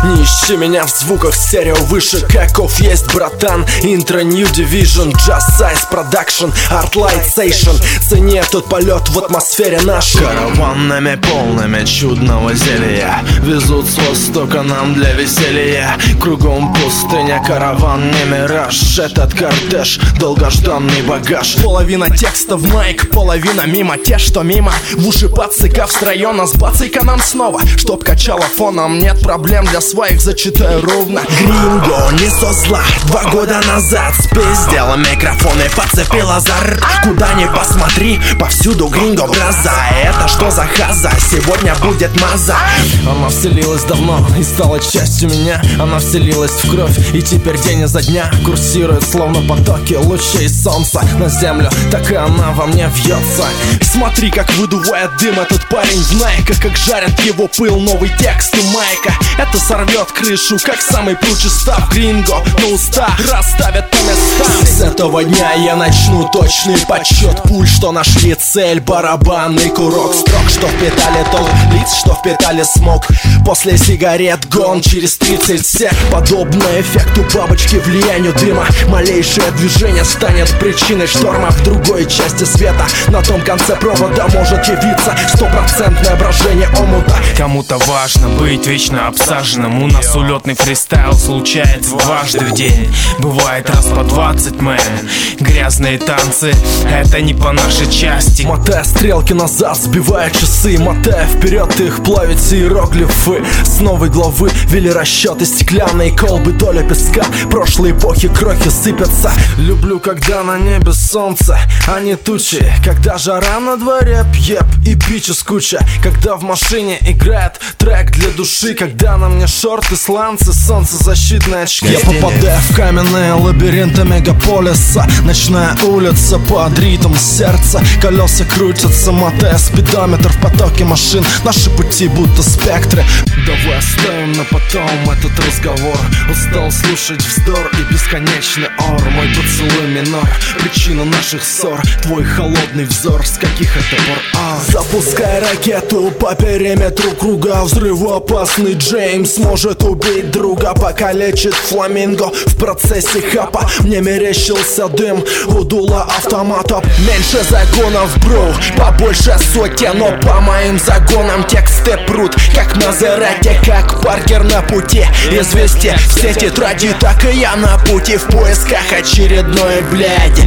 Не ищи меня в звуках стерео выше, каков есть, братан. Интро New Division, Just Size Production, Art Light Station. Цени этот полет в атмосфере нашей. Караванами полными чудного зелья везут с востока нам для веселья. Кругом пустыня, караван не мираж. Этот кортеж, долгожданный багаж. Половина текста в майк, половина мимо. Те, что мимо, в уши пацика встроена. Сбацай-ка нам снова, чтоб качало фоном. Нет проблем для своих, зачитаю ровно. Гринго, не со зла, 2 года назад спиздила микрофон и подцепила за рт. Куда ни посмотри, повсюду гринго гроза. Это что за хаза? Сегодня будет маза. Она вселилась давно и стала частью меня. Она вселилась в кровь и теперь день изо дня курсирует, словно потоки лучей солнца на землю. Так и она во мне вьется. Смотри, как выдувает дым этот парень в Найка, как жарит его пыл новый текст и майка. Это сорвет крышу, как самый пручий став. Гринго на уста расставят по местам. С этого дня я начну точный подсчет пуль, что нашли цель. Барабанный курок строк, что впитали толк лиц, что впитали смог. После сигарет гон через 30 сек. Подобно эффекту бабочки влиянию дыма. Малейшее движение станет причиной шторма в другой части света. На том конце провода может явиться стопроцентное брожение омута. Кому-то важно быть вечно обсаженным. У нас улетный фристайл случается дважды в день. Бывает раз по 20, мэн. Грязные танцы, это не по нашей части. Мотая стрелки назад, сбивая часы. Мотая вперед, их плавить иероглифы. С новой главы вели расчеты стеклянные колбы, доля песка. Прошлой эпохи крохи сыпятся. Люблю, когда на небе солнце, а не тучи. Когда жара на дворе, пьеп и бичес куча. Когда в машине играет трек для души. Когда на мне шорты, сланцы, солнцезащитные очки. Я попадаю в каменные лабиринты мегаполиса. Ночная улица под ритм сердца. Колеса крутятся, мотая спидометр в потоке машин. Наши пути будто спектры. Давай оставим на потом этот разговор. Устал слушать вздор и бесконечный ор. Мой поцелуй минор, причина наших ссор. Твой холодный взор, с каких это пор? Запускай ракету по периметру круга. Взрывоопасный Джеймс может убить друга. Покалечит фламинго в процессе хапа. Мне мерещился дым у дула автомата. Меньше загонов, бро, побольше сотен. Но по моим загонам тексты прут, как Мазерати, как Паркер на пути. Известия все тетради, так и я на пути в поисках очередной бляди.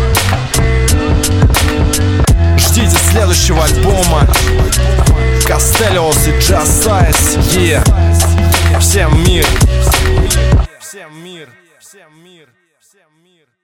Ждите следующего альбома Костелиос и Just Size. Всем мир. Всем мир. Всем мир. Всем мир.